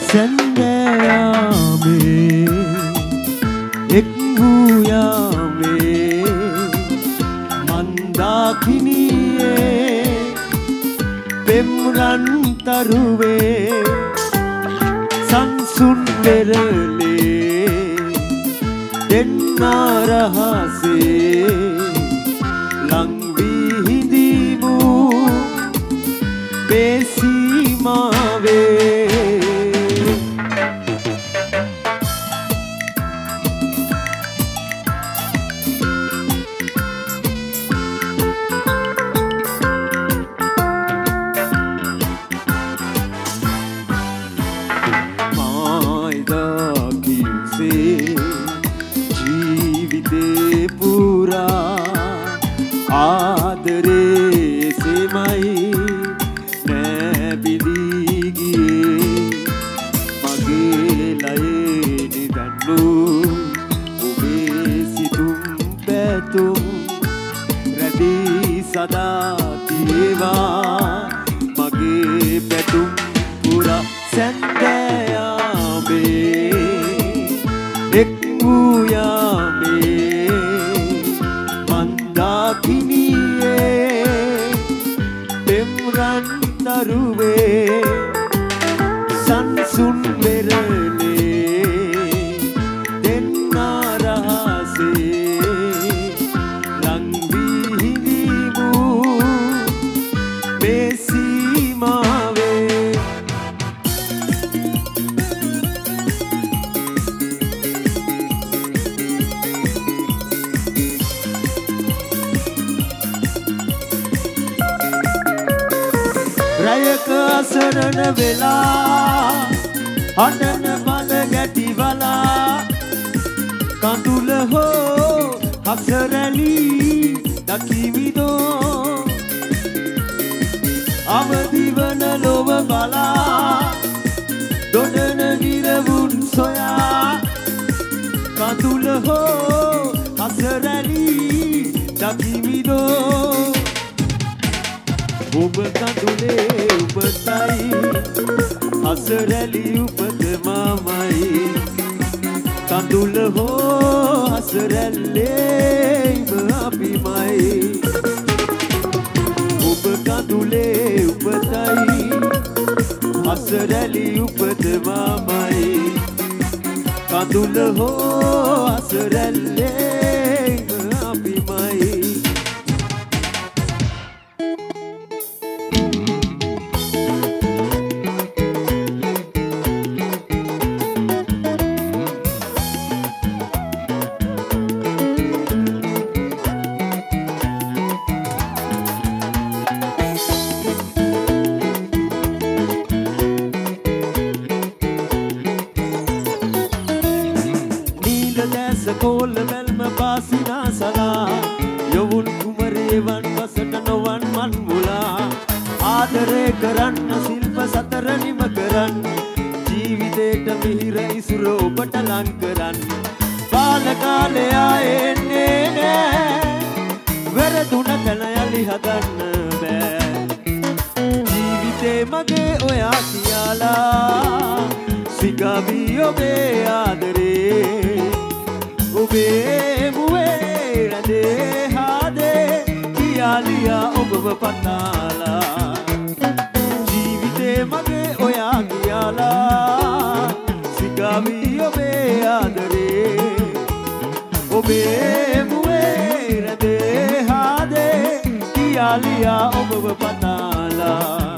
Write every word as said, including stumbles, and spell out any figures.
සැන්දෑයාමේ එක් වූ යාමේ මන්දාකිනියේ පෙම්රන් තරුවේ සංසුන් වෙරළේ දෙන්නා රහසේ ලං වී හිඳිමු බේසීමාවේ ජීවිතේ පුරා ආදරේ සෙමයි නැබිදී ගියේ මගේ ලයේ නිදන්නු ඔබේ සිතුම් පැතුම් රැඳී සදා තියේවා මගේ පැතුම් පුරා සැන්දෑයාමේ එක් වූ යාමේ මන්දාකිනියේ පෙම්රන් තරුවේ සංසුන් වෙරළේ දෙන්නා රහසේ ලං වී හිඳිමු බේසීමාවේ රයක අසරණ වෙලා අඬන බල ගැටි වලා කඳුල හෝ හසරැලි දකිමිදෝ අවදිවන ලොව බලා දොඩන නිරවුන් සොයා කඳුල හෝ හසරැලි දකිමිදෝ ඔබ කඳුලේ උපතයි හසරැලි උපත මමයි කඳුල හෝ හසරැල්ලේ අපිමයි ඔබ කඳුලේ උපතයි හසරැලි උපත මමයි කඳුල හෝ හසරැල්ලේ අපිමයි කෝල මැල්ම පාසිනා සලා යොවුන් කුමරේවන් වසට නොවන් මන් මුලා ආදරේ කරන්න සිල්ප සතර නිම කරන්න ජීවිතේට මිහිර ඉසුර ඔබට ලං කරන්න බාල කාලේ ආයෙන්නේ නෑ වැරදුන තැන යලි හදන්න බෑ ජීවිතේ මගේ ඔයා කියලා සිගවි ඔබේ ආදරේ ඔබේ මුවේ රැඳේ හාදේ කියාලියා ඔබව පතාලා ජීවිතේ මගේ ඔයා කියලා සිගවි ඔබේ ආදරේ ඔබේ මුවේ රැඳේ හාදේ කියාලියා ඔබව පතාලා